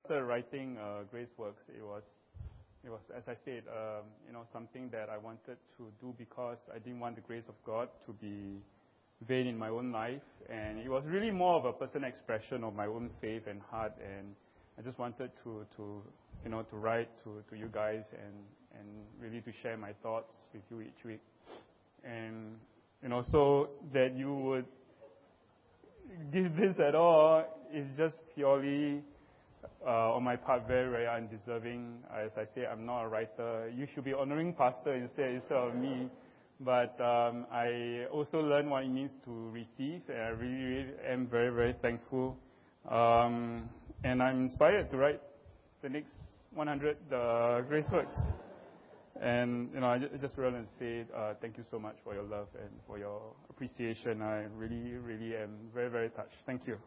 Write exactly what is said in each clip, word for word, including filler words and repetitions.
started writing uh, Grace Works, it was, it was, as I said, um, you know, something that I wanted to do because I didn't want the grace of God to be vain in my own life, and it was really more of a personal expression of my own faith and heart, and I just wanted to, to you know, to write to, to you guys and, and really to share my thoughts with you each week, and you know, so that you would give this at all is just purely uh, on my part very, very undeserving. As I say, I'm not a writer. You should be honoring pastor instead instead of me. But um, I also learned what it means to receive, and I really, really am very, very thankful. Um, and I'm inspired to write the next one hundred uh, Grace Works. And, you know, I just really want to say uh, thank you so much for your love and for your appreciation. I really, really am very, very touched. Thank you.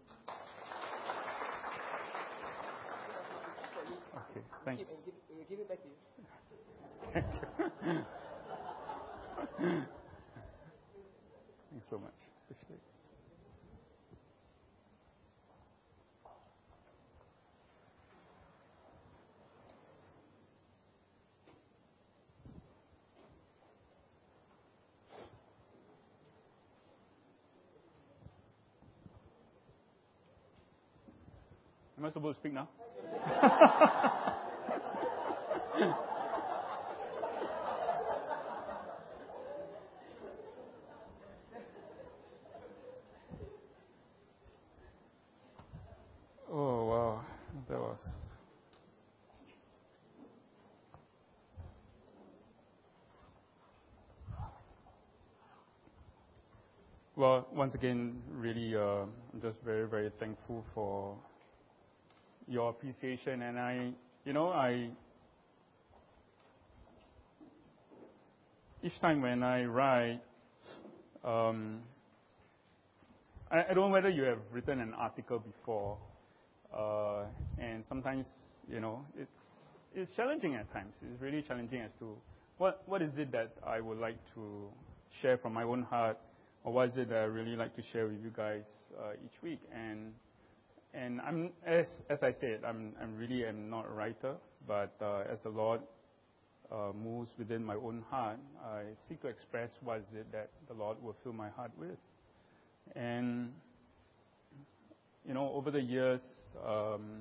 Okay, thanks. Give, give, give it back to you. Thank you. Thanks so much. Appreciate it. Am I supposed to speak now? Oh, wow. That was... Well, once again, really, uh, I'm just very, very thankful for your appreciation, and I, you know, I, each time when I write, um, I, I don't know whether you have written an article before, uh, and sometimes, you know, it's it's challenging at times. It's really challenging as to what what is it that I would like to share from my own heart, or what is it that I really like to share with you guys uh, each week, and. And I'm, as as I said, I'm I'm really am not a writer, but uh, as the Lord uh, moves within my own heart, I seek to express what is it that the Lord will fill my heart with. And you know, over the years, um,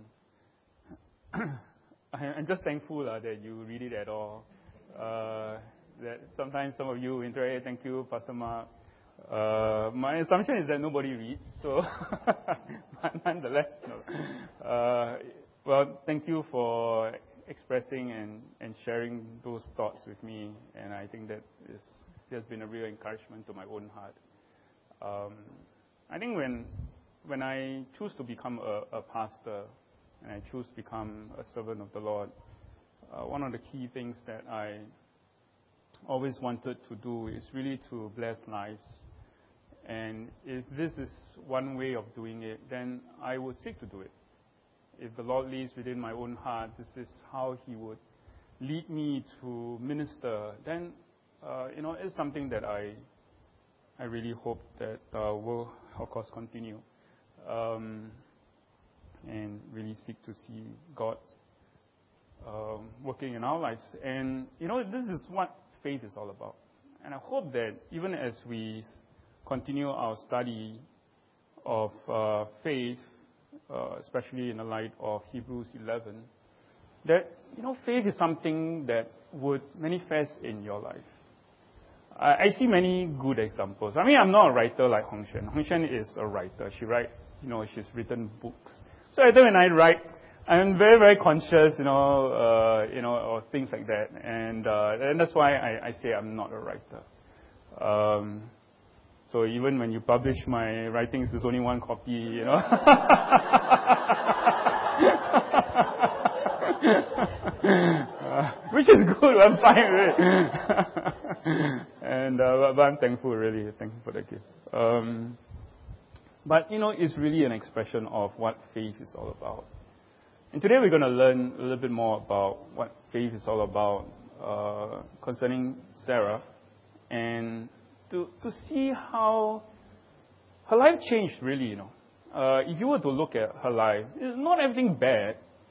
I, I'm just thankful uh, that you read it at all. Uh, that sometimes some of you interact. Thank you, Pastor Mark. Uh, my assumption is that nobody reads, so but nonetheless, no. Uh, well, thank you for expressing and, and sharing those thoughts with me, and I think that is, has been a real encouragement to my own heart. Um, I think when when I choose to become a, a pastor and I choose to become a servant of the Lord, uh, one of the key things that I always wanted to do is really to bless lives. And if this is one way of doing it, then I would seek to do it. If the Lord leads within my own heart, this is how He would lead me to minister, then, uh, you know, it's something that I I really hope that uh, will, of course, continue. Um, and really seek to see God um, working in our lives. And, you know, this is what faith is all about. And I hope that even as we continue our study of uh, faith, uh, especially in the light of Hebrews eleven, that, you know, faith is something that would manifest in your life. I, I see many good examples. I mean, I'm not a writer like Hong Shen. Hong Shen is a writer. She write, you know, she's written books. So I think when I write, I'm very, very conscious, you know, uh, you know, or things like that. And, uh, and that's why I, I say I'm not a writer. Um, So even when you publish my writings, there's only one copy, you know. uh, which is good, I'm fine with it. and uh, but I'm thankful, really, thankful for that gift. Um, but, you know, it's really an expression of what faith is all about. And today we're going to learn a little bit more about what faith is all about uh, concerning Sarah, and to to see how her life changed, really, you know. Uh, if you were to look at her life, it's not everything bad,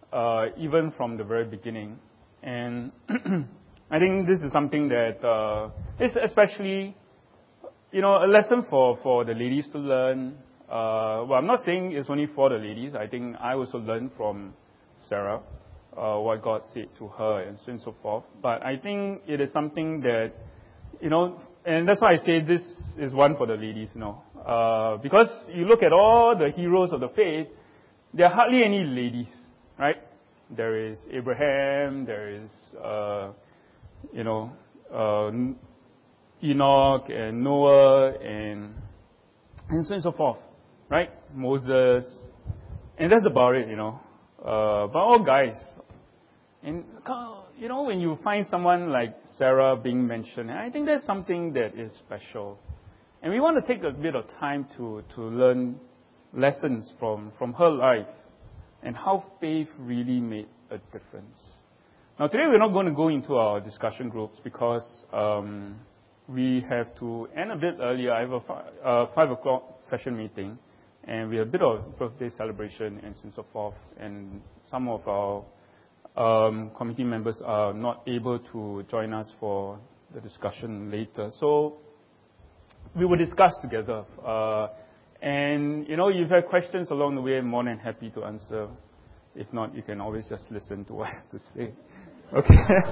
uh, even from the very beginning. And I think this is something that uh, is especially, you know, a lesson for, for the ladies to learn. Uh, well, I'm not saying it's only for the ladies. I think I also learned from Sarah uh, what God said to her and so on and so forth. But I think it is something that, you know, and that's why I say this is one for the ladies, you know. Uh, because you look at all the heroes of the faith, there are hardly any ladies, right? There is Abraham, there is, uh, you know, uh, Enoch and Noah and, and so on and so forth, right? Moses. And that's about it, you know. Uh, but all guys. And, you know, when you find someone like Sarah being mentioned, I think there's something that is special. And we want to take a bit of time to, to learn lessons from, from her life and how faith really made a difference. Now, today we're not going to go into our discussion groups because um, we have to end a bit earlier. I have a fi- uh, five o'clock session meeting, and we have a bit of birthday celebration and so on and so forth. And some of our um, committee members are not able to join us for the discussion later. So we will discuss together. Uh, and, you know, if you have questions along the way, I'm more than happy to answer. If not, you can always just listen to what I have to say. Okay.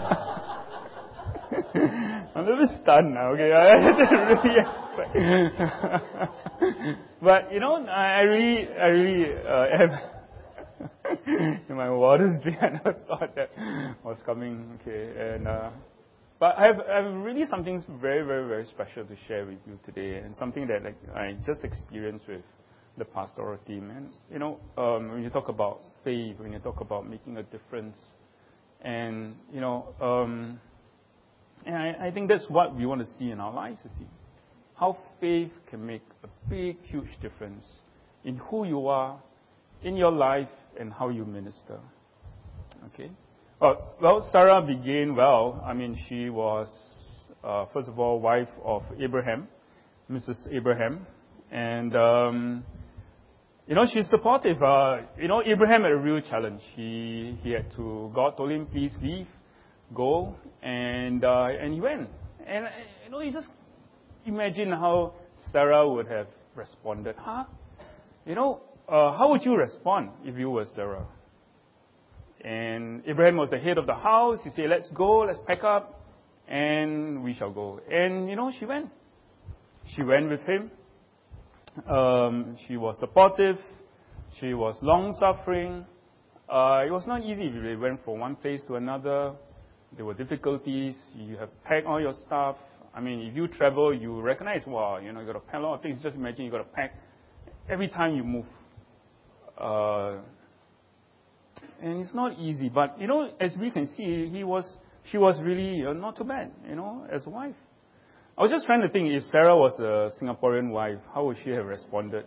I'm a little bit stunned now, okay? I didn't really expect. But, you know, I really, I really uh, am in my wildest dream, I never thought that was coming, okay? And, uh, but I have, I have really something very, very, very special to share with you today, and something that like I just experienced with the pastoral team. And, you know, um, when you talk about faith, when you talk about making a difference, and, you know, um, and I, I think that's what we want to see in our lives, you see. How faith can make a big, huge difference in who you are, in your life, and how you minister. Okay? Well, well Sarah began well. I mean, she was, uh, first of all, wife of Abraham, Missus Abraham. And, um, you know, she's supportive. Uh, you know, Abraham had a real challenge. He, he had to, God told him, please leave, go, and, uh, and he went. And, you know, you just imagine how Sarah would have responded. Huh? You know, uh, how would you respond if you were Sarah? And Abraham was the head of the house. He said, let's go, let's pack up, and we shall go. And, you know, she went. She went with him. Um, she was supportive. She was long-suffering. Uh, it was not easy. They went from one place to another. There were difficulties. You have to pack all your stuff. I mean, if you travel, you recognize, wow, you know, you got to pack a lot of things. Just imagine you got to pack every time you move. Uh, and it's not easy. But, you know, as we can see, he was, she was really uh, not too bad, you know, as a wife. I was just trying to think, if Sarah was a Singaporean wife, how would she have responded?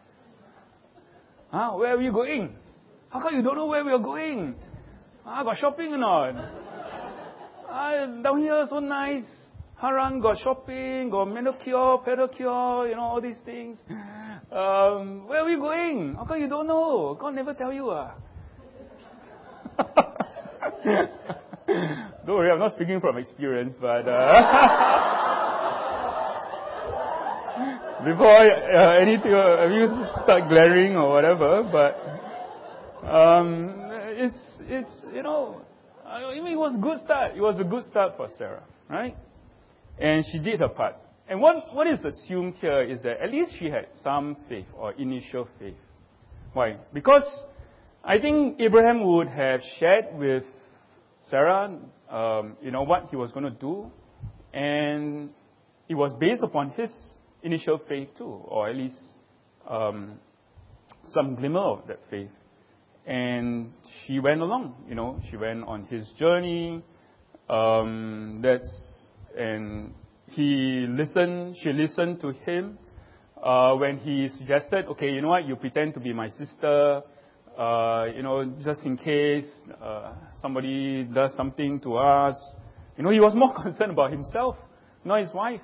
Huh? Where are you going? How come you don't know where we are going? Ah, got shopping or not? Ah, down here so nice. Harang got shopping, got manicure, pedicure, you know, all these things. Um, where are we going? How come you don't know? God never tell you. Ah. Don't worry, I'm not speaking from experience, but uh, before uh, anything, uh, you start glaring or whatever, but um, it's, it's, you know, I mean, it was a good start. It was a good start for Sarah, right? And she did her part. And what, what is assumed here is that at least she had some faith or initial faith. Why? Because I think Abraham would have shared with Sarah, um, you know, what he was going to do. And it was based upon his initial faith too, or at least um, some glimmer of that faith. And she went along, you know, she went on his journey. Um, that's, and he listened, she listened to him uh, when he suggested, okay, you know what, you pretend to be my sister, uh, you know, just in case uh, somebody does something to us. You know, he was more concerned about himself, not his wife.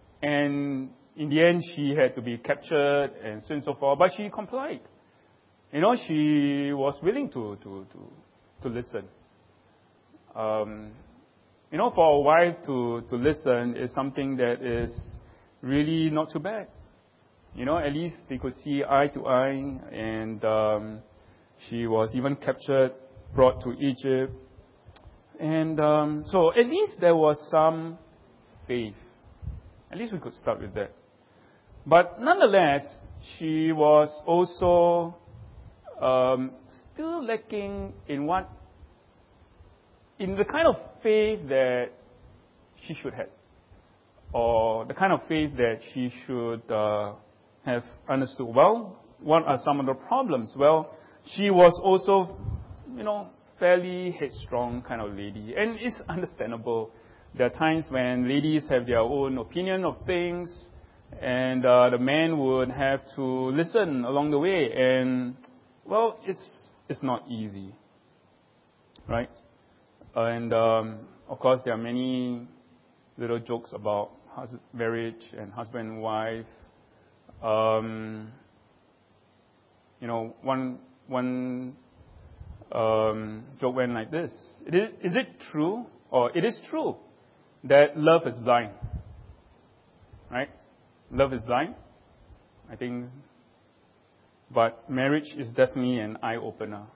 And in the end, she had to be captured and so on and so forth, but she complied. you know, she was willing to to to, to listen. Um, you know, for a wife to, to listen is something that is really not too bad. You know, at least they could see eye to eye, and um, she was even captured, brought to Egypt. And um, so at least there was some faith. At least we could start with that. But nonetheless, she was also um, still lacking in what, in the kind of faith that she should have, or the kind of faith that she should uh, have understood. Well, what are some of the problems? Well, she was also, you know, fairly headstrong kind of lady. And it's understandable. There are times when ladies have their own opinion of things, and uh, the man would have to listen along the way. And, well, it's it's not easy, right? And, um, of course, there are many little jokes about hus- marriage and husband and wife. Um, you know, one one um, joke went like this. It is, is it true, or it is true, that love is blind? Right? Love is blind, I think. But marriage is definitely an eye-opener.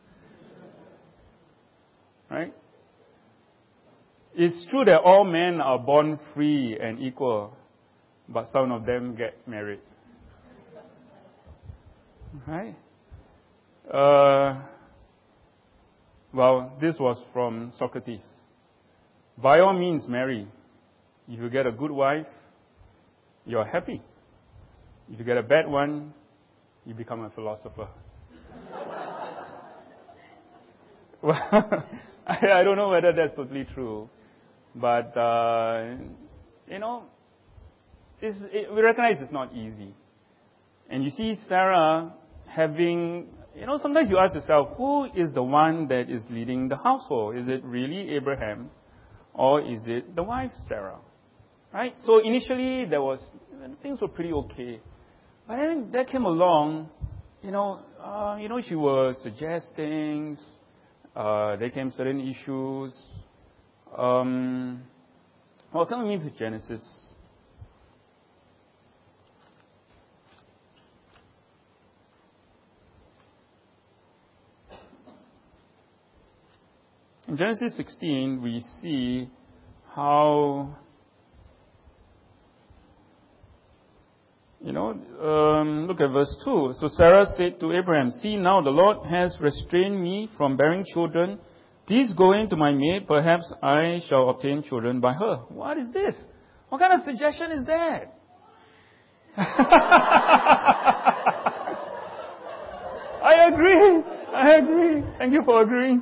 Right? It's true that all men are born free and equal, but some of them get married. Right? Uh, well, this was from Socrates. By all means, marry. If you get a good wife, you're happy. If you get a bad one, you become a philosopher. Well, I, I don't know whether that's totally true. But, uh, you know, it's, it, we recognize it's not easy. And you see Sarah having, you know, sometimes you ask yourself, who is the one that is leading the household? Is it really Abraham, or is it the wife, Sarah? Right? So initially, there was, things were pretty okay. But then there came along, you know, uh, you know, she would suggest things. Uh, there came certain issues. Um, well, coming into Genesis. In Genesis sixteen, we see how, you know, um, look at verse two. So Sarah said to Abraham, "See, now the Lord has restrained me from bearing children. Please go in to my maid. Perhaps I shall obtain children by her." What is this? What kind of suggestion is that? I agree. I agree. Thank you for agreeing.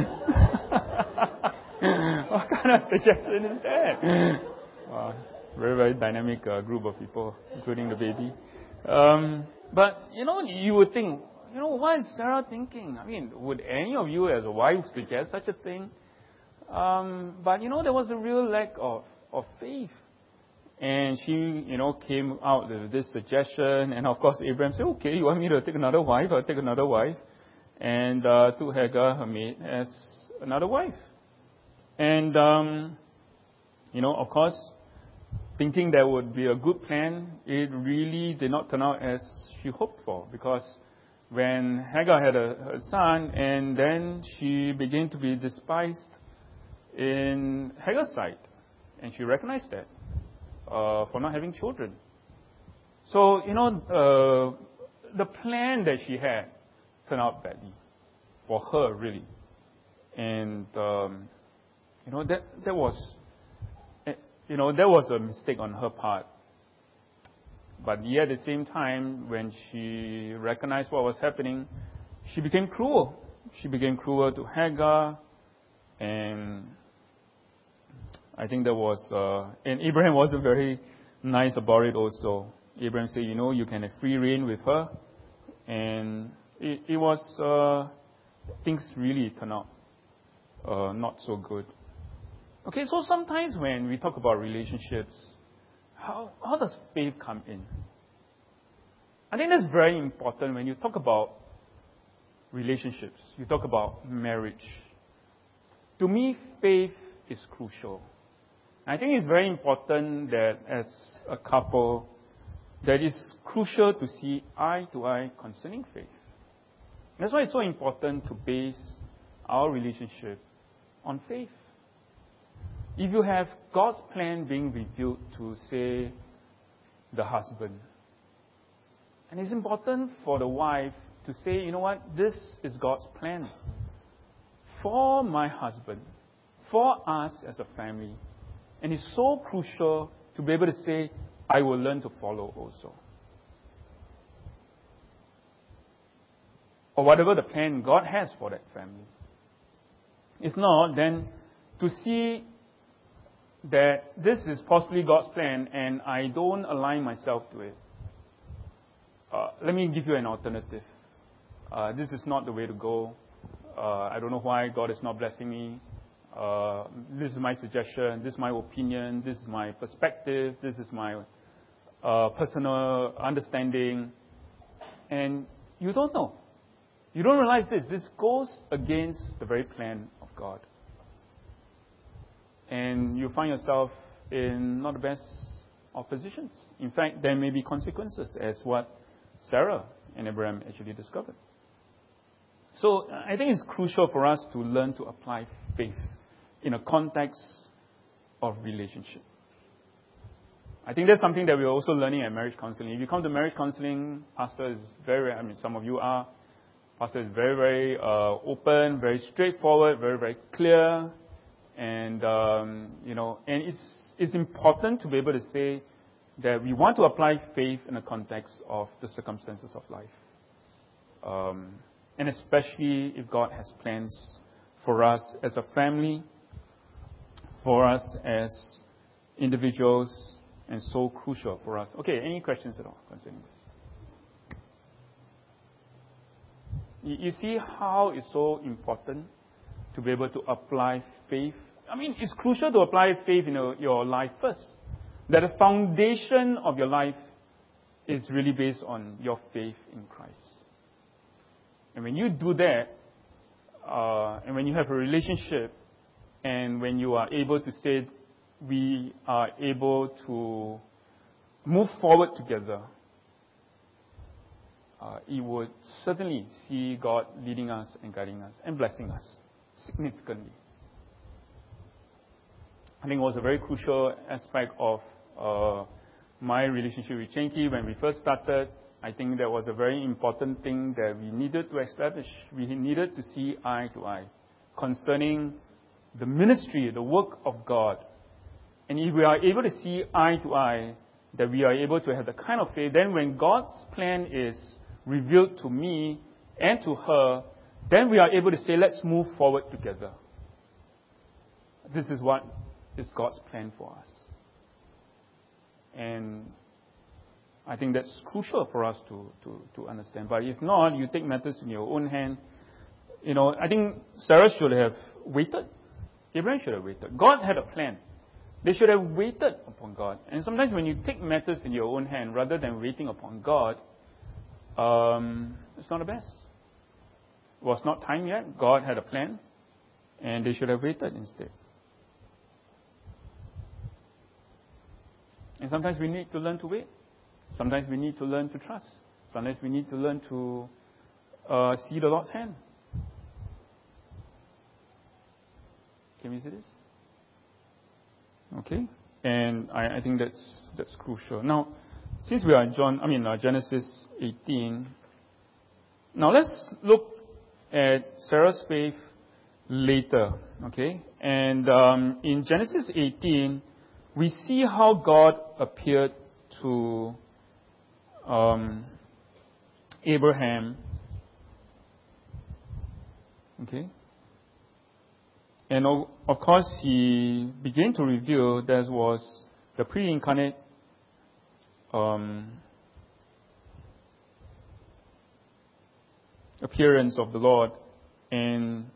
What kind of suggestion is that? Wow. Very, very dynamic uh, group of people, including the baby. Um, but, you know, you would think, you know, what is Sarah thinking? I mean, would any of you as a wife suggest such a thing? Um, but, you know, there was a real lack of, of faith. And she, you know, came out with this suggestion. And, of course, Abraham said, okay, you want me to take another wife? I'll take another wife. And uh, took Hagar, her maid, as another wife. And, um, you know, of course, thinking that would be a good plan, it really did not turn out as she hoped for. Because when Hagar had a, a son, and then she began to be despised in Hagar's sight. And she recognized that uh, for not having children. So, you know, uh, the plan that she had turned out badly for her, really. And, um, you know, that, that was... You know, that was a mistake on her part. But yet at the same time, when she recognized what was happening, she became cruel. She became cruel to Hagar. And I think that was, uh, and Abraham wasn't very nice about it also. Abraham said, you know, you can have free reign with her. And it, it was, uh, things really turned out uh, not so good. Okay, so sometimes when we talk about relationships, how, how does faith come in? I think that's very important when you talk about relationships. You talk about marriage. To me, faith is crucial. I think it's very important that as a couple, that it's crucial to see eye to eye concerning faith. That's why it's so important to base our relationship on faith. If you have God's plan being revealed to, say, the husband, and it's important for the wife to say, you know what, this is God's plan for my husband, for us as a family. And it's so crucial to be able to say, I will learn to follow also. Or whatever the plan God has for that family. If not, then to see that this is possibly God's plan and I don't align myself to it. Uh, let me give you an alternative. Uh, this is not the way to go. Uh, I don't know why God is not blessing me. Uh, this is my suggestion. This is my opinion. This is my perspective. This is my uh, personal understanding. And you don't know. You don't realize this. This goes against the very plan of God. And you find yourself in not the best of positions. In fact, there may be consequences, as what Sarah and Abraham actually discovered. So I think it's crucial for us to learn to apply faith in a context of relationship. I think that's something that we're also learning at marriage counseling. If you come to marriage counseling, pastor is very, I mean, some of you are, pastor is very, very uh, open, very straightforward, very, very clear. And, um, you know, and it's, it's important to be able to say that we want to apply faith in the context of the circumstances of life. Um, and especially if God has plans for us as a family, for us as individuals, and so crucial for us. Okay, any questions at all concerning this? You, you see how it's so important to be able to apply faith. I mean, it's crucial to apply faith in your, your life first. That the foundation of your life is really based on your faith in Christ. And when you do that, uh, and when you have a relationship, and when you are able to say, we are able to move forward together, uh, it would certainly see God leading us and guiding us and blessing us significantly. I think it was a very crucial aspect of uh, my relationship with Chenki when we first started. I think that was a very important thing that we needed to establish. We needed to see eye to eye concerning the ministry, the work of God. And if we are able to see eye to eye, that we are able to have the kind of faith, then when God's plan is revealed to me and to her, then we are able to say, let's move forward together. This is what is God's plan for us. And I think that's crucial for us to, to, to understand. But if not, you take matters in your own hand. You know, I think Sarah should have waited. Abraham should have waited. God had a plan. They should have waited upon God. And sometimes when you take matters in your own hand rather than waiting upon God, um, it's not the best. It was not time yet. God had a plan. And they should have waited instead. And sometimes we need to learn to wait. Sometimes we need to learn to trust. Sometimes we need to learn to uh, see the Lord's hand. Can we see this? Okay, and I, I think that's that's crucial. Now, since we are in John, I mean uh, Genesis eighteen. Now let's look at Sarah's faith later. Okay, and um, in Genesis eighteen, we see how God appeared to um, Abraham. Okay. And of course, he began to reveal there was the pre-incarnate um, appearance of the Lord. In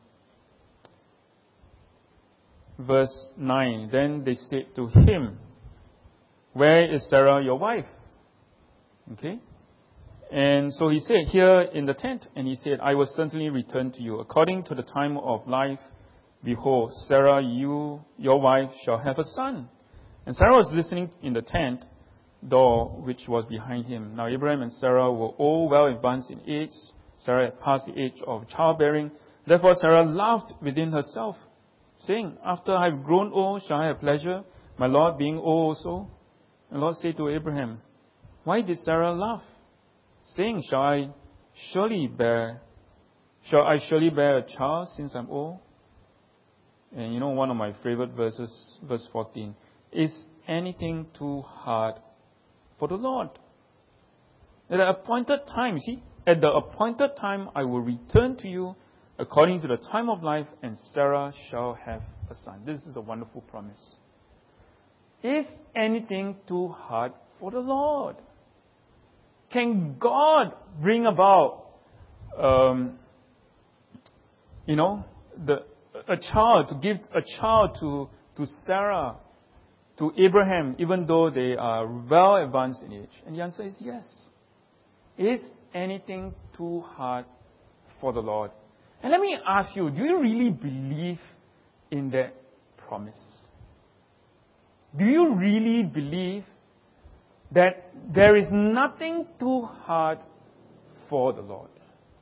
verse nine, then they said to him, "Where is Sarah, your wife?" Okay? And so he said, here in the tent, and he said, I will certainly return to you. According to the time of life, behold, Sarah, you, your wife, shall have a son. And Sarah was listening in the tent door, which was behind him. Now Abraham and Sarah were all well advanced in age. Sarah had passed the age of childbearing. Therefore Sarah laughed within herself, saying, after I have grown old, shall I have pleasure, my Lord being old also? And the Lord said to Abraham, why did Sarah laugh? Saying, shall I surely bear, shall I surely bear a child since I'm old? And you know, one of my favorite verses, verse fourteen, is anything too hard for the Lord? At the appointed time, you see, at the appointed time I will return to you according to the time of life, and Sarah shall have a son. This is a wonderful promise. Is anything too hard for the Lord? Can God bring about, um, you know, the a child, to give a child to, to Sarah, to Abraham, even though they are well advanced in age? And the answer is yes. Is anything too hard for the Lord? And let me ask you, do you really believe in that promise? Do you really believe that there is nothing too hard for the Lord?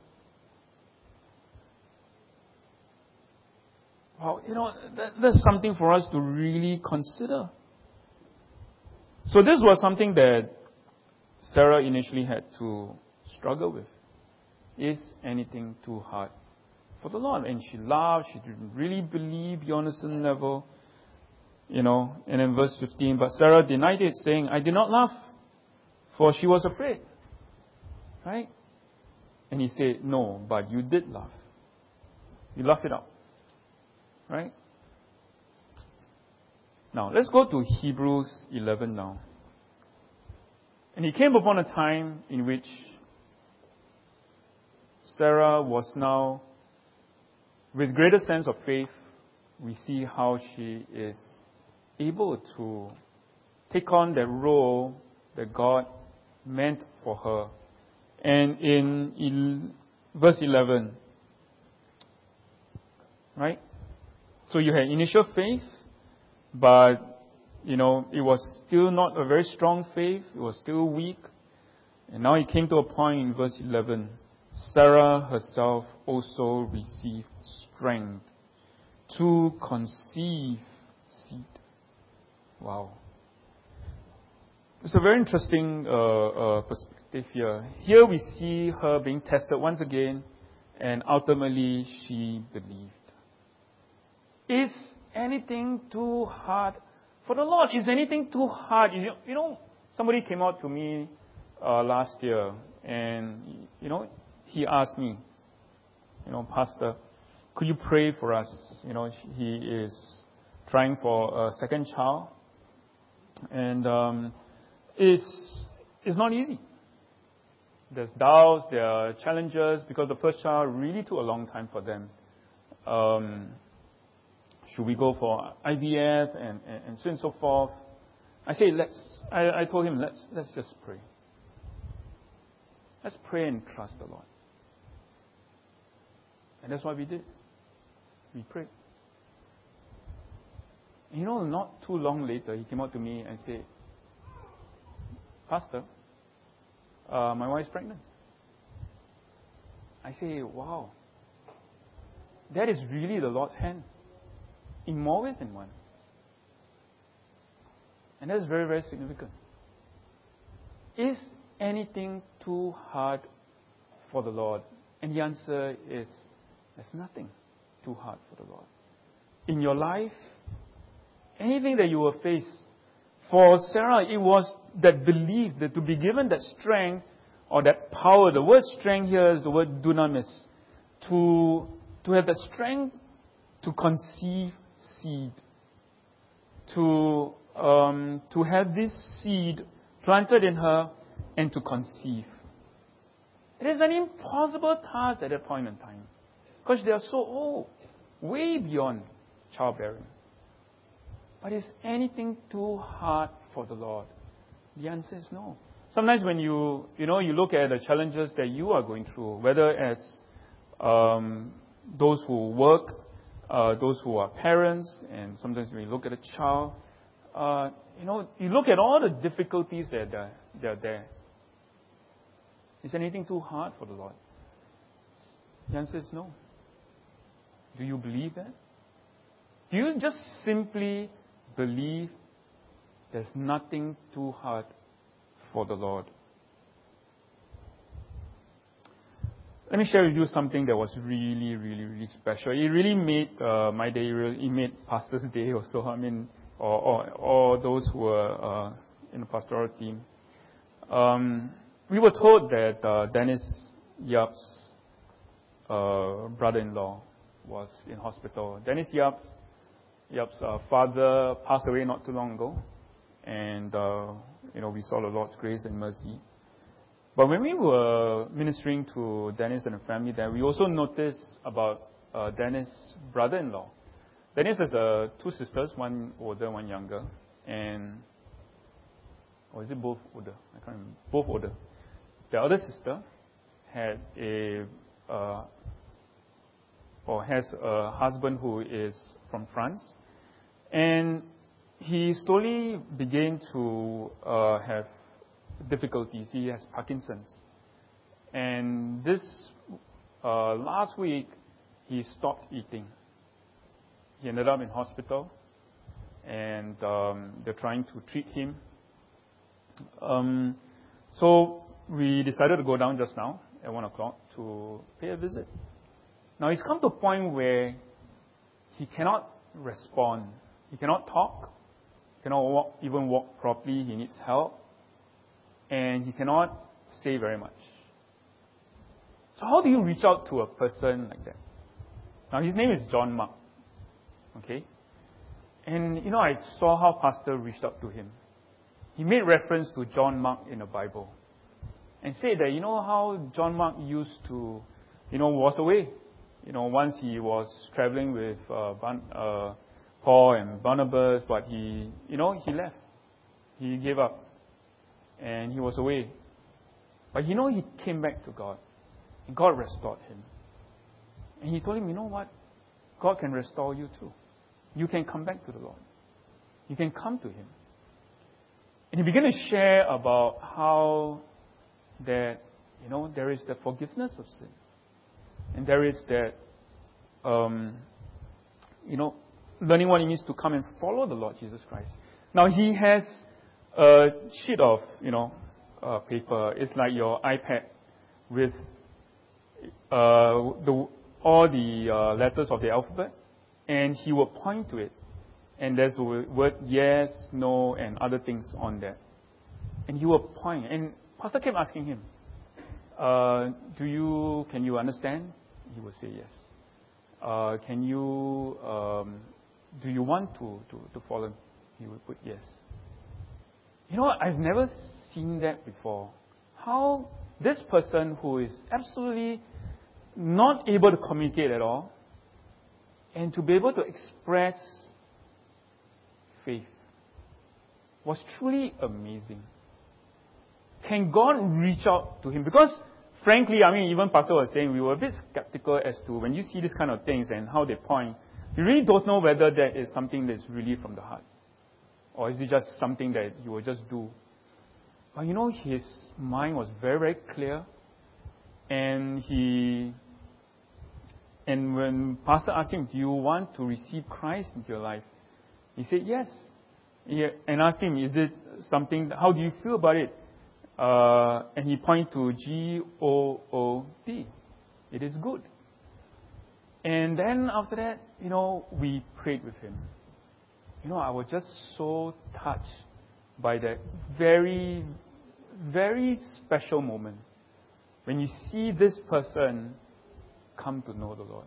Well, you know, that, that's something for us to really consider. So this was something that Sarah initially had to struggle with. Is anything too hard for the Lord? And she laughed. She didn't really believe beyond a certain level. You know, and in verse fifteen, but Sarah denied it, saying, I did not laugh, for she was afraid. Right? And he said, no, but you did laugh. You laughed it out. Right? Now, let's go to Hebrews eleven now. And it came upon a time in which Sarah was now, with greater sense of faith, we see how she is able to take on that role that God meant for her. And in el- verse eleven, right? So you had initial faith, but, you know, it was still not a very strong faith. It was still weak. And now it came to a point in verse eleven. Sarah herself also received strength to conceive seed. Wow. It's a very interesting uh, uh, perspective here. Here we see her being tested once again, and ultimately she believed. Is anything too hard for the Lord? Is anything too hard? You know, you know somebody came out to me uh, last year, and, you know, he asked me, you know, Pastor, could you pray for us? You know, he is trying for a second child. And um, it's, it's not easy. There's doubts, there are challenges, because the first child really took a long time for them. Um, should we go for I V F and, and, and so on and so forth? I say, let's, I, I told him, let's, let's just pray. Let's pray and trust the Lord. And that's what we did. We prayed. You know, not too long later, he came out to me and said, Pastor, uh, my wife's pregnant. I say, wow, that is really the Lord's hand, in more ways than one. And that's very, very significant. Is anything too hard for the Lord? And the answer is, there's nothing too hard for the Lord. In your life, anything that you will face, for Sarah, it was that belief, that to be given that strength or that power. The word strength here is the word dunamis. To, to have the strength to conceive seed. To, um, to have this seed planted in her and to conceive. It is an impossible task at that point in time. Because they are so old, way beyond childbearing. But is anything too hard for the Lord? The answer is no. Sometimes when you, you know, you look at the challenges that you are going through, whether as um, those who work, uh, those who are parents, and sometimes when you look at a child, uh, you know, you look at all the difficulties that are, that are there. Is anything too hard for the Lord? The answer is no. Do you believe that? Do you just simply believe there's nothing too hard for the Lord? Let me share with you something that was really, really, really special. It really made uh, my day, it made Pastor's day also, I mean, or, or, or those who were uh, in the pastoral team. Um, we were told that uh, Dennis Yap's uh, brother-in-law was in hospital. Dennis Yap, Yap's uh, father passed away not too long ago. And, uh, you know, we saw the Lord's grace and mercy. But when we were ministering to Dennis and the family there, we also noticed about uh, Dennis' brother-in-law. Dennis has uh, two sisters, one older, one younger. And, or is it both older? I can't remember. Both older. The other sister had a, uh, or has a husband who is from France. And he slowly began to uh, have difficulties. He has Parkinson's. And this uh, last week, he stopped eating. He ended up in hospital, and um, they're trying to treat him. Um, so we decided to go down just now at one o'clock to pay a visit. Now he's come to a point where he cannot respond. He cannot talk. He cannot walk, even walk properly. He needs help. And he cannot say very much. So how do you reach out to a person like that? Now his name is John Mark. Okay? And, you know, I saw how Pastor reached out to him. He made reference to John Mark in the Bible. And said that, you know how John Mark used to, you know, was away. You know, once he was traveling with uh, Ban- uh, Paul and Barnabas, but he, you know, he left. He gave up. And he was away. But you know, he came back to God. And God restored him. And he told him, you know what? God can restore you too. You can come back to the Lord. You can come to Him. And he began to share about how that, you know, there is the forgiveness of sin. And there is that, um, you know, learning what it means to come and follow the Lord Jesus Christ. Now, he has a sheet of, you know, uh, paper. It's like your iPad with uh, the, all the uh, letters of the alphabet. And he will point to it. And there's a word yes, no, and other things on that. And he will point. And Pastor kept asking him, uh, do you, can you understand? He would say yes. Uh, can you, um, do you want to, to, to follow? He would put yes. You know what? I've never seen that before. How this person who is absolutely not able to communicate at all, and to be able to express faith was truly amazing. Can God reach out to him? Because frankly, I mean, even Pastor was saying we were a bit skeptical as to when you see these kind of things and how they point, you really don't know whether that is something that's really from the heart. Or is it just something that you will just do? But you know, his mind was very, very clear. And he, and when Pastor asked him, do you want to receive Christ into your life? He said, yes. He, and asked him, is it something, how do you feel about it? Uh, and he pointed to G O O D. It is good. And then after that, you know, we prayed with him. You know, I was just so touched by that very, very special moment when you see this person come to know the Lord.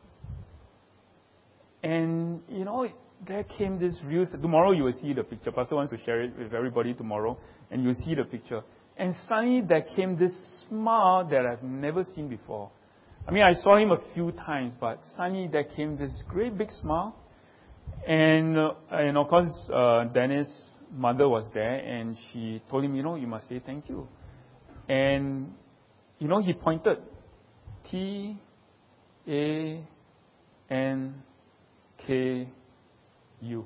And, you know, there came this real... Tomorrow you will see the picture. Pastor wants to share it with everybody tomorrow, and you'll see the picture. And suddenly there came this smile that I've never seen before. I mean, I saw him a few times, but suddenly there came this great big smile. And, uh, and of course, uh, Dennis' mother was there, and she told him, you know, you must say thank you. And, you know, he pointed. T A N K U.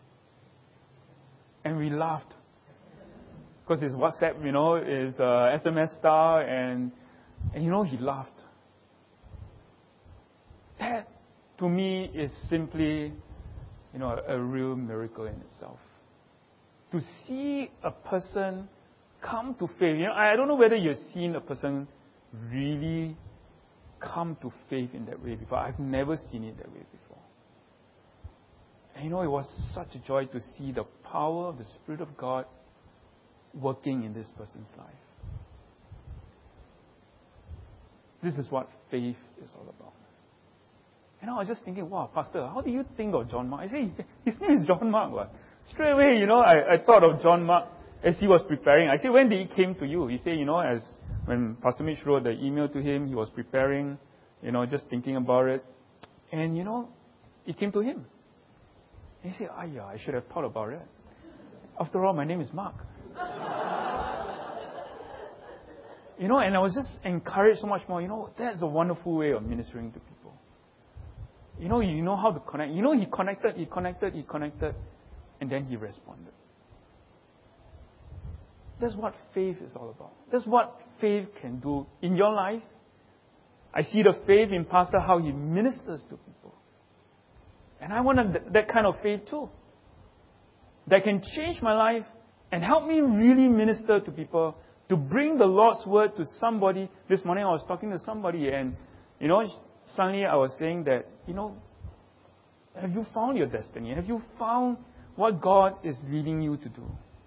And we laughed. Because his WhatsApp, you know, is uh, S M S star, and, and, you know, he laughed. That, to me, is simply, you know, a, a real miracle in itself. To see a person come to faith. You know, I don't know whether you've seen a person really come to faith in that way before. I've never seen it that way before. And you know, it was such a joy to see the power of the Spirit of God working in this person's life. This is what faith is all about. You know, I was just thinking, wow, Pastor, how do you think of John Mark? I say, his name is John Mark. What? Straight away, you know, I, I thought of John Mark as he was preparing. I said, when did he came to you? He said, you know, as when Pastor Mitch wrote the email to him, he was preparing, you know, just thinking about it. And, you know, it came to him. And he said, ah, yeah, I should have thought about it. After all, my name is Mark. You know, and I was just encouraged so much more. You know, that's a wonderful way of ministering to people. You know, you know how to connect. You know, he connected, he connected, he connected, and then he responded. That's what faith is all about. That's what faith can do in your life. I see the faith in Pastor, how he ministers to people. And I want that, that kind of faith too. That can change my life and help me really minister to people, to bring the Lord's word to somebody. This morning I was talking to somebody, and, you know, suddenly I was saying that, you know, have you found your destiny? Have you found what God is leading you to do?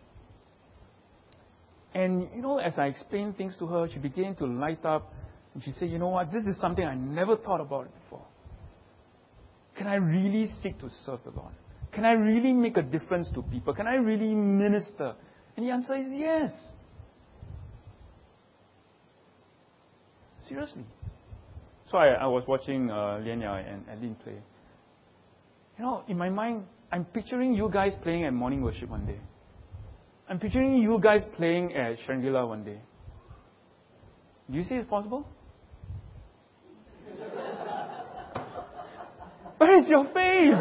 And, you know, as I explained things to her, she began to light up. And she said, you know what, this is something I never thought about before. Can I really seek to serve the Lord? Can I really make a difference to people? Can I really minister? And the answer is yes. Seriously. So I, I was watching uh, Lianya and Adeline play. You know, in my mind, I'm picturing you guys playing at morning worship one day. I'm picturing you guys playing at Shangri-La one day. Do you see it's possible? Where is your faith?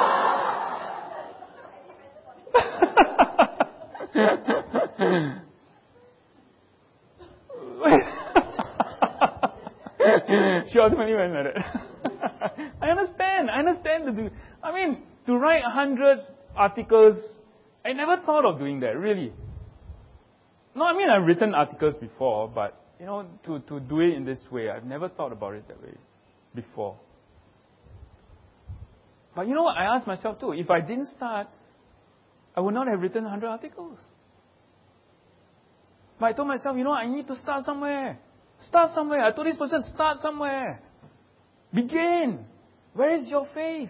She ultimately went like that. I understand. I understand. To do, I mean, to write a hundred articles, I never thought of doing that, really. No, I mean, I've written articles before, but, you know, to, to do it in this way, I've never thought about it that way before. But you know what? I asked myself too, if I didn't start, I would not have written a hundred articles. But I told myself, you know, I need to start somewhere. Start somewhere. I told this person, start somewhere. Begin. Where is your faith?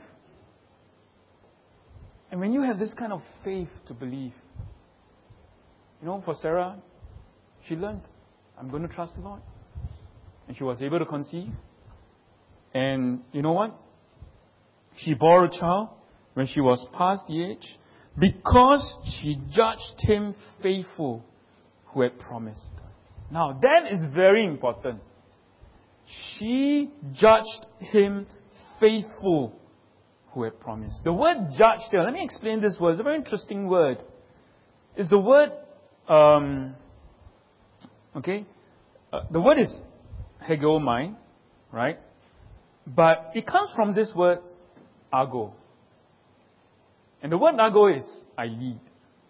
And when you have this kind of faith to believe, you know, for Sarah, she learned, I'm going to trust the Lord. And she was able to conceive. And you know what? She bore a child when she was past the age because she judged him faithful who had promised. Now, that is very important. She judged him faithful who had promised. The word judge here, let me explain this word. It's a very interesting word. It's the word, um, okay, uh, the word is hegomai, right? But it comes from this word, ago. And the word ago is, I lead.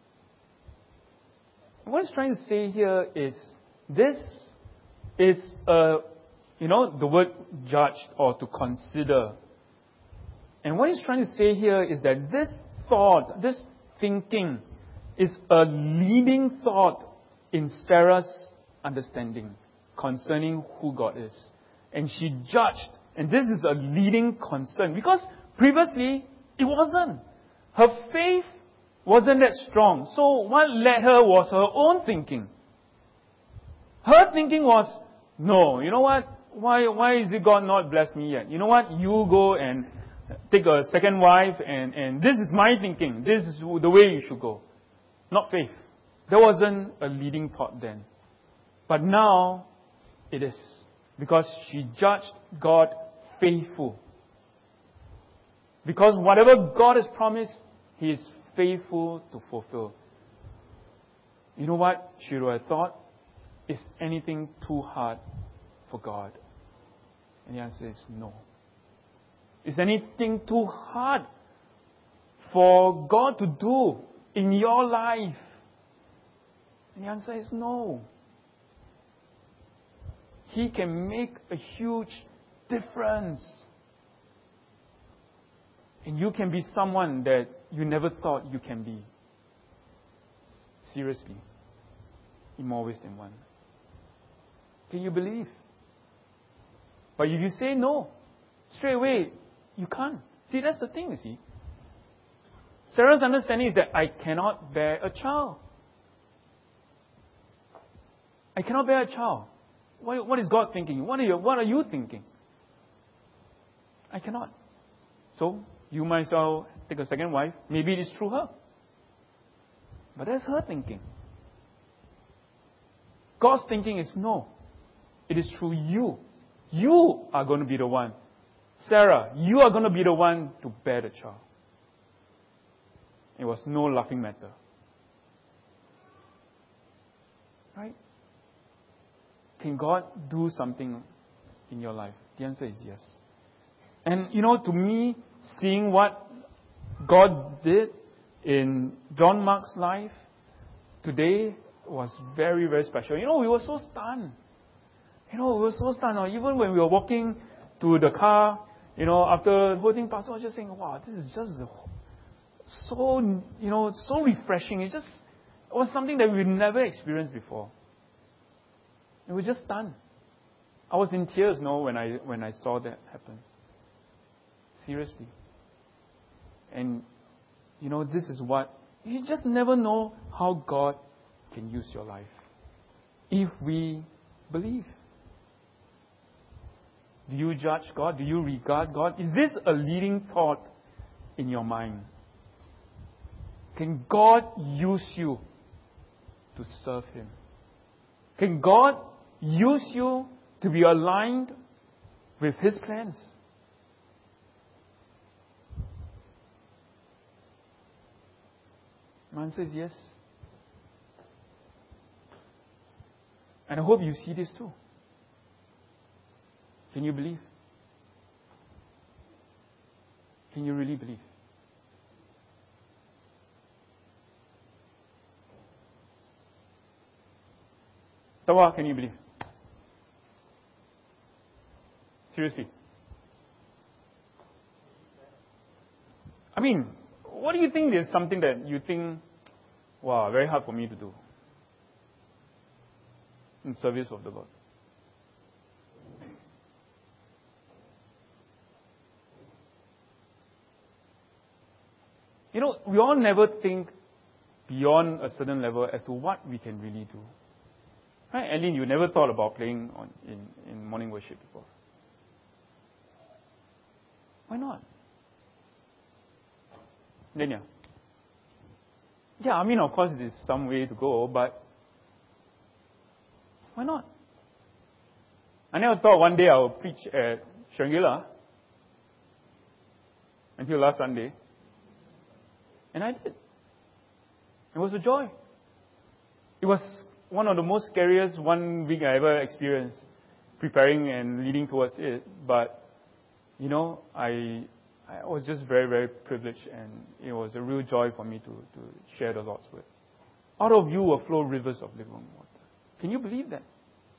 What it's trying to say here is, this is, a, you know, the word judged or to consider. And what he's trying to say here is that this thought, this thinking, is a leading thought in Sarah's understanding concerning who God is. And she judged, and this is a leading concern, because previously it wasn't. Her faith wasn't that strong. So what led her was her own thinking. Her thinking was, no, you know what? Why, why is it God not blessed me yet? You know what? You go and take a second wife, and, and this is my thinking. This is the way you should go. Not faith. There wasn't a leading thought then. But now, it is. Because she judged God faithful. Because whatever God has promised, He is faithful to fulfill. You know what she would have thought? Is anything too hard for God? And the answer is no. Is anything too hard for God to do in your life? And the answer is no. He can make a huge difference. And you can be someone that you never thought you can be. Seriously. In more ways than one. Can you believe? But if you say no, straight away, you can't. See, that's the thing, you see. Sarah's understanding is that I cannot bear a child. I cannot bear a child. What, what is God thinking? What are you, what are you thinking? I cannot. So, you might as well take a second wife. Maybe it is through her. But that's her thinking. God's thinking is no. It is through you. You are going to be the one. Sarah, you are going to be the one to bear the child. It was no laughing matter. Right? Can God do something in your life? The answer is yes. And you know, to me, seeing what God did in John Mark's life today was very, very special. You know, we were so stunned. You know, we were so stunned. Even when we were walking to the car, you know, after the whole thing passed, I was just saying, wow, this is just so, you know, so refreshing. It just it was something that we'd never experienced before. We were just stunned. I was in tears, no, when I when I saw that happen. Seriously. And, you know, this is what, you just never know how God can use your life. If we believe. Do you judge God? Do you regard God? Is this a leading thought in your mind? Can God use you to serve Him? Can God use you to be aligned with His plans? My answer is yes. And I hope you see this too. Can you believe? Can you really believe? Tawa, can you believe? Seriously. I mean, what do you think is something that you think, wow, very hard for me to do in service of the Lord? You know, we all never think beyond a certain level as to what we can really do. Right, Eileen, you never thought about playing on, in, in morning worship before. Why not? Daniel? Yeah, I mean, of course, there's some way to go, but why not? I never thought one day I would preach at Shangri-La until last Sunday. And I did. It was a joy. It was one of the most scariest one week I ever experienced, preparing and leading towards it. But, you know, I I was just very, very privileged, and it was a real joy for me to, to share the Lord's word. Out of you will flow rivers of living water. Can you believe that?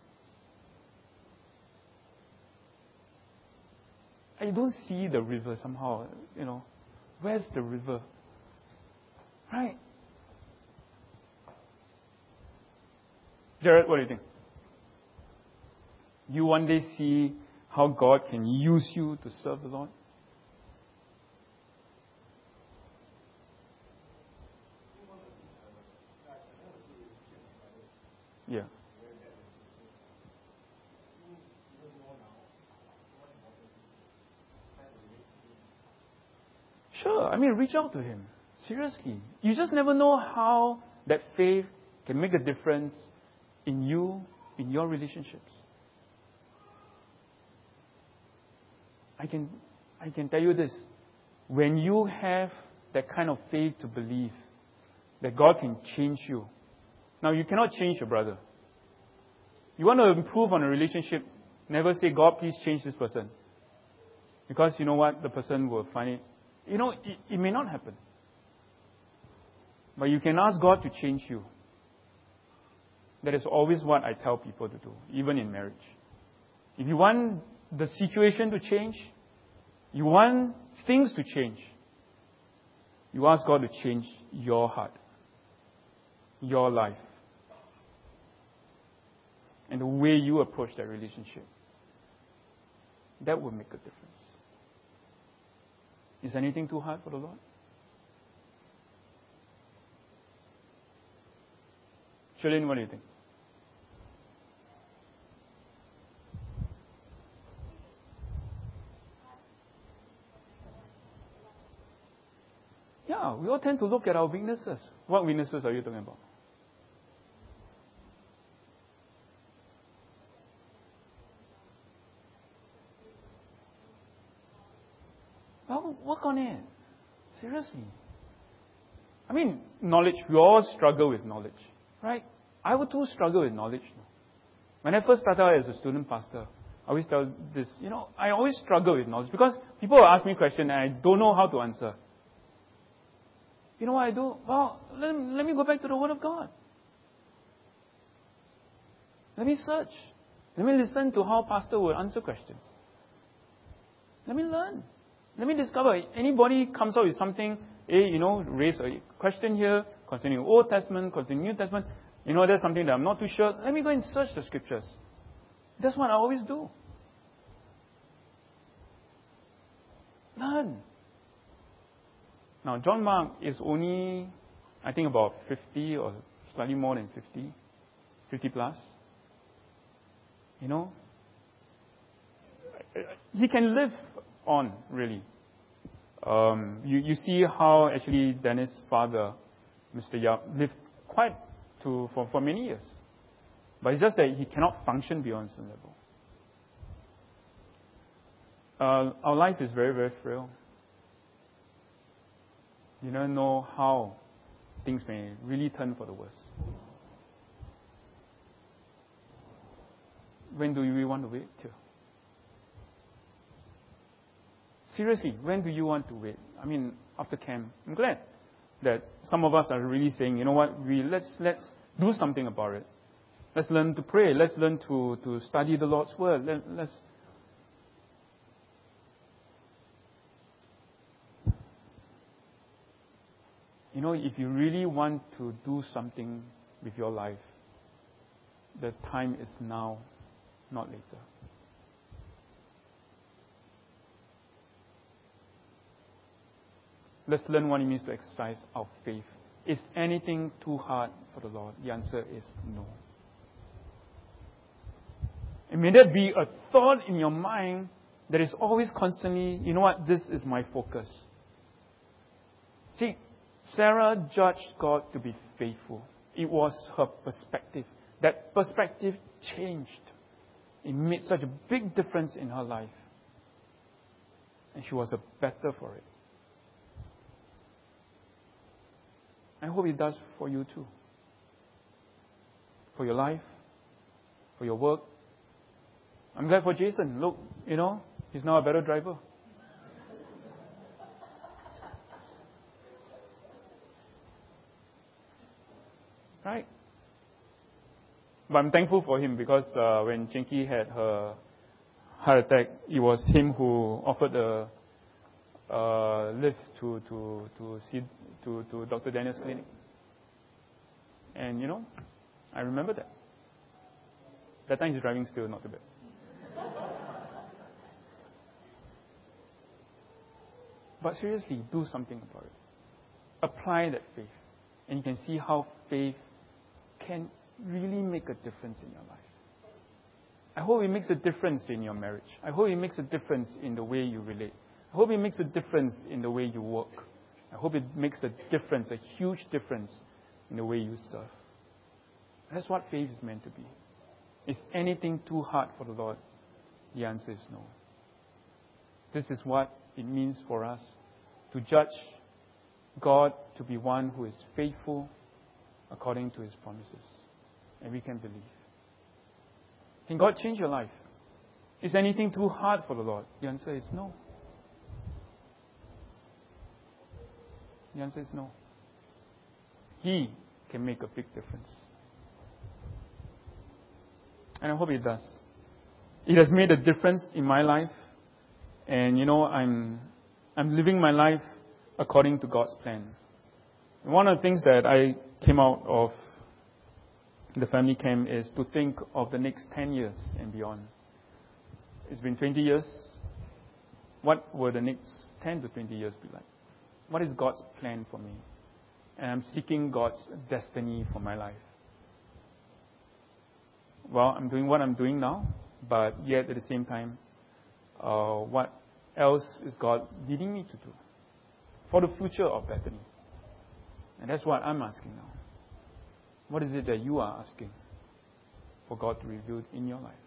I don't see the river somehow, you know. Where's the river? Right? Jared, what do you think? You one day see how God can use you to serve the Lord? Yeah. Sure, I mean, reach out to Him. Seriously. You just never know how that faith can make a difference in you in your relationships. I can, I can tell you this. When you have that kind of faith to believe that God can change you. Now, you cannot change your brother. You want to improve on a relationship, never say, God, please change this person. Because you know what? The person will find it. You know, it, it may not happen. But you can ask God to change you. That is always what I tell people to do, even in marriage. If you want the situation to change, you want things to change, you ask God to change your heart, your life, and the way you approach that relationship. That will make a difference. Is anything too hard for the Lord? Shalene, what do you think? Yeah, we all tend to look at our weaknesses. What weaknesses are you talking about? Well, work on it. Seriously. I mean, knowledge. We all struggle with knowledge. Right? I would too struggle with knowledge. When I first started out as a student pastor, I always tell this, you know, I always struggle with knowledge because people will ask me questions and I don't know how to answer. You know what I do? Well, let, let me go back to the Word of God. Let me search. Let me listen to how pastor will answer questions. Let me learn. Let me discover. Anybody comes up with something, hey, you know, raise a question here concerning Old Testament, concerning New Testament. You know, there's something that I'm not too sure. Let me go and search the scriptures. That's what I always do. Learn. Now, John Mark is only, I think, about fifty or slightly more than fifty, fifty plus. You know, he can live on, really. Um, you, you see how actually Dennis' father, Mister Yap, lived quite to for, for many years. But it's just that he cannot function beyond some level. Uh, our life is very, very frail. You don't know how things may really turn for the worse. When do we want to wait till? Seriously, when do you want to wait? I mean, after camp, I'm glad that some of us are really saying, you know what, we let's let's do something about it. Let's learn to pray. Let's learn to, to study the Lord's Word. Let, let's You know, if you really want to do something with your life, the time is now, not later. Let's learn what it means to exercise our faith. Is anything too hard for the Lord? The answer is no. And may that be a thought in your mind that is always constantly, you know what, this is my focus. See, Sarah judged God to be faithful. It was her perspective. That perspective changed. It made such a big difference in her life. And she was a better for it. I hope it does for you too. For your life, for your work. I'm glad for Jason. Look, you know, he's now a better driver. Right? But I'm thankful for him because uh, when Chinky had her heart attack, it was him who offered the uh, lift to to to see to to Doctor Daniel's clinic. And you know, I remember that. That time he's driving still not too bad. But seriously, do something about it. Apply that faith, and you can see how faith can really make a difference in your life. I hope it makes a difference in your marriage. I hope it makes a difference in the way you relate. I hope it makes a difference in the way you work. I hope it makes a difference, a huge difference in the way you serve. That's what faith is meant to be. Is anything too hard for the Lord? The answer is no. This is what it means for us to judge God to be one who is faithful according to His promises. And we can believe. Can God change your life? Is anything too hard for the Lord? The answer is no. The answer is no. He can make a big difference. And I hope it does. It has made a difference in my life. And you know, I'm I'm living my life according to God's plan. And one of the things that I came out of the family camp is to think of the next ten years and beyond. It's been twenty years. What will the next ten to twenty years be like? What is God's plan for me? And I'm seeking God's destiny for my life. Well, I'm doing what I'm doing now, but yet at the same time, uh, what else is God leading me to do for the future of Bethany? And that's what I'm asking now. What is it that you are asking for God to reveal in your life?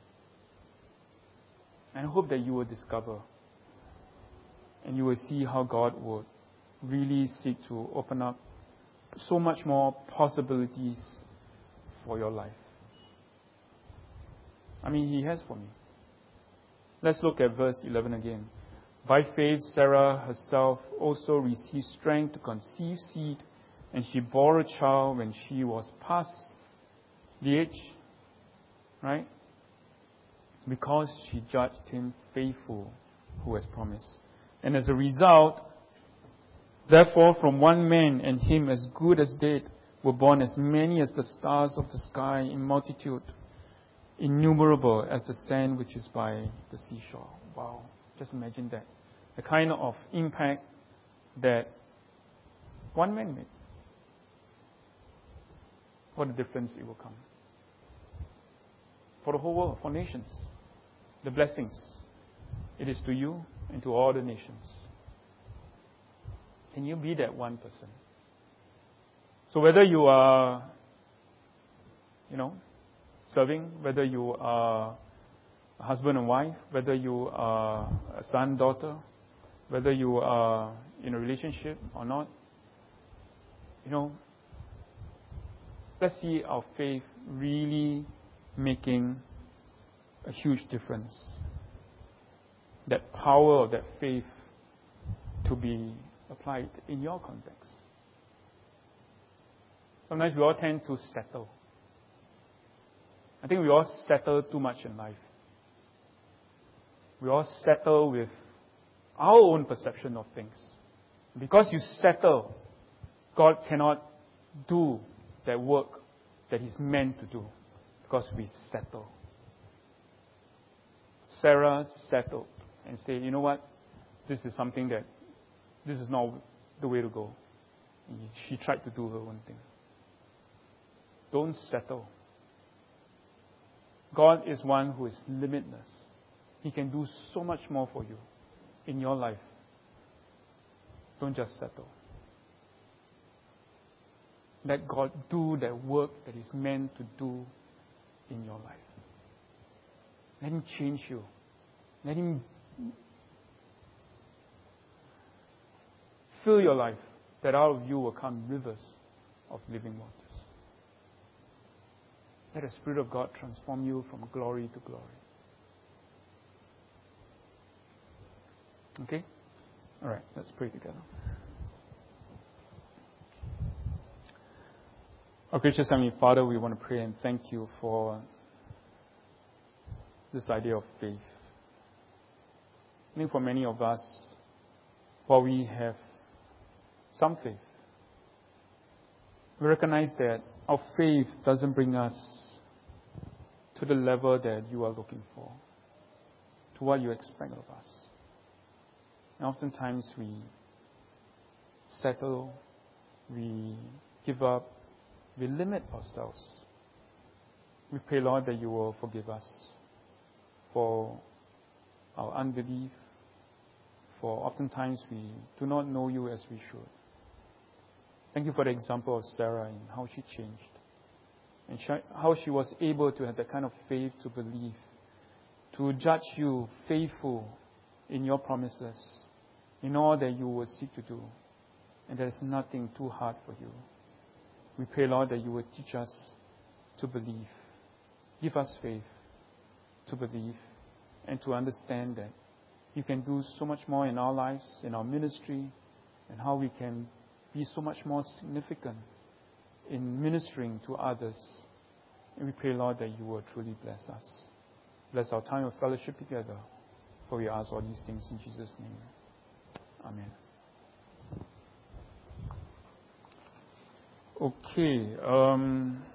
And I hope that you will discover and you will see how God would really seek to open up so much more possibilities for your life. I mean, He has for me. Let's look at verse eleven again. By faith, Sarah herself also received strength to conceive seed, and she bore a child when she was past the age, right? Because she judged him faithful who has promised. And as a result, therefore, from one man and him as good as dead were born as many as the stars of the sky in multitude, innumerable as the sand which is by the seashore. Wow. Just imagine that. The kind of impact that one man made. What a difference it will come. For the whole world, for nations. The blessings. It is to you and to all the nations. Can you be that one person? So whether you are, you know, serving, whether you are a husband and wife, whether you are a son, daughter, whether you are in a relationship or not, you know, let's see our faith really making a huge difference. That power of that faith to be applied in your context. Sometimes we all tend to settle. I think we all settle too much in life. We all settle with our own perception of things. Because you settle, God cannot do that work that He's meant to do. Because we settle. Sarah settled and said, you know what? This is something that, this is not the way to go. And she tried to do her own thing. Don't settle. God is one who is limitless. He can do so much more for you in your life. Don't just settle. Let God do that work that He's meant to do in your life. Let Him change you. Let Him fill your life, that out of you will come rivers of living waters. Let the Spirit of God transform you from glory to glory. Okay? All right, let's pray together. Our gracious Heavenly Father, we want to pray and thank You for this idea of faith. I think for many of us, while we have some faith, we recognize that our faith doesn't bring us to the level that You are looking for, to what You expect of us. And oftentimes we settle, we give up, we limit ourselves. We pray, Lord, that You will forgive us for our unbelief, for oftentimes we do not know You as we should. Thank You for the example of Sarah and how she changed. and how she was able to have that kind of faith to believe, to judge you faithful in your promises, in all that you will seek to do. And there is nothing too hard for you. We pray, Lord, that you will teach us to believe. Give us faith to believe and to understand that you can do so much more in our lives, in our ministry, and how we can be so much more significant in ministering to others. And we pray, Lord, that you will truly bless us. Bless our time of fellowship together. For we ask all these things in Jesus' name. Amen. Okay. Um